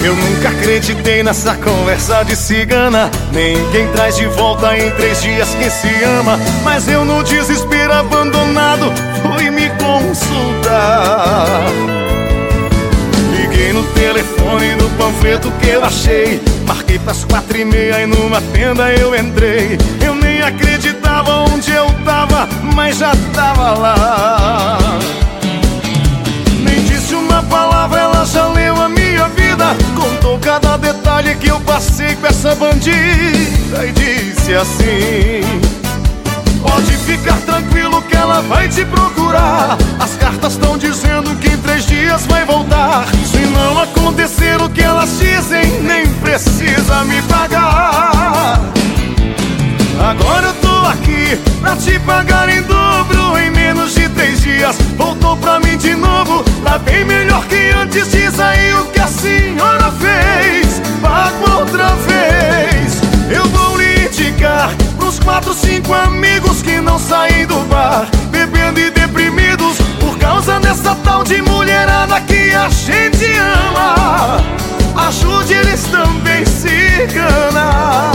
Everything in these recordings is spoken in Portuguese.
Eu nunca acreditei nessa conversa de cigana. Ninguém traz de volta em 3 dias quem se ama. Mas eu no desespero abandonado fui me consultar. Liguei no telefone do panfleto que eu achei. Marquei pras 4h30 e numa tenda eu entrei. Eu nem acreditava onde eu tava, mas já tava lá. Nem disse uma palavra, ela já leu a minha vida. Contou cada detalhe que eu passei com essa bandida e disse assim: pode ficar tranquilo que ela vai te procurar. As cartas estão dizendo que em 3 dias vai voltar. Se não acontecer o que elas dizem, nem precisa me pagar. Agora eu tô aqui pra te pagar em dobro. Em menos de 3 dias voltou pra mim de novo. Tá bem melhor que antes, diz aí o que a senhora fez. Pago outra vez. Eu vou lhe indicar pros 4, 5 amigos que não saem do bar, bebendo e deprimidos por causa dessa tal de mulherada que a gente ama. Ajude eles também, cigana.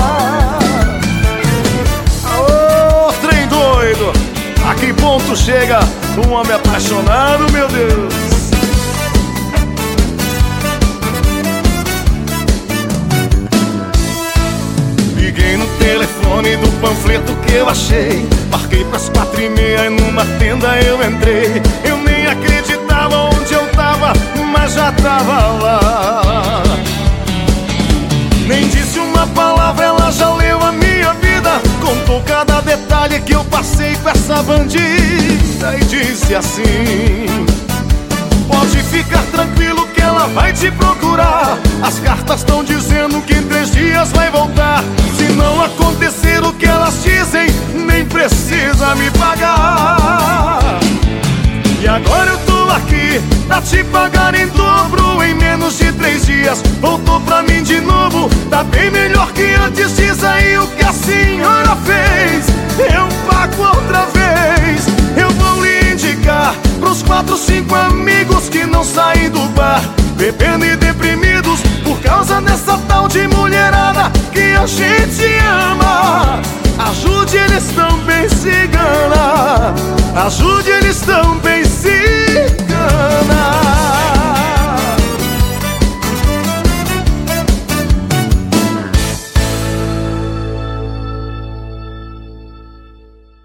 Ô, trem doido, a que ponto chega um homem apaixonado, meu Deus? Liguei no telefone do panfleto que eu achei. Marquei pras 4h30 e numa tenda eu entrei. Eu nem acreditava onde eu tava, mas já tava lá. Nem disse uma palavra, ela já leu a minha vida. Contou cada detalhe que eu passei com essa bandida e disse assim: pode ficar tranquilo que ela vai te procurar. As cartas estão dizendo que em 3 dias vai voltar. Se não acontecer o que elas dizem, nem precisa me pagar. E agora eu tô aqui pra te pagar em dobro. Em menos de 3 dias voltou pra mim de novo. Tá bem melhor que antes, diz aí o que a senhora fez. Eu pago outra vez. Eu vou lhe indicar pros 4, 5 amigos que não saem do bar, bebendo e deprimidos por causa dessa tal de mulherada que a gente ama. Ajude eles também, cigana. Ajude eles também.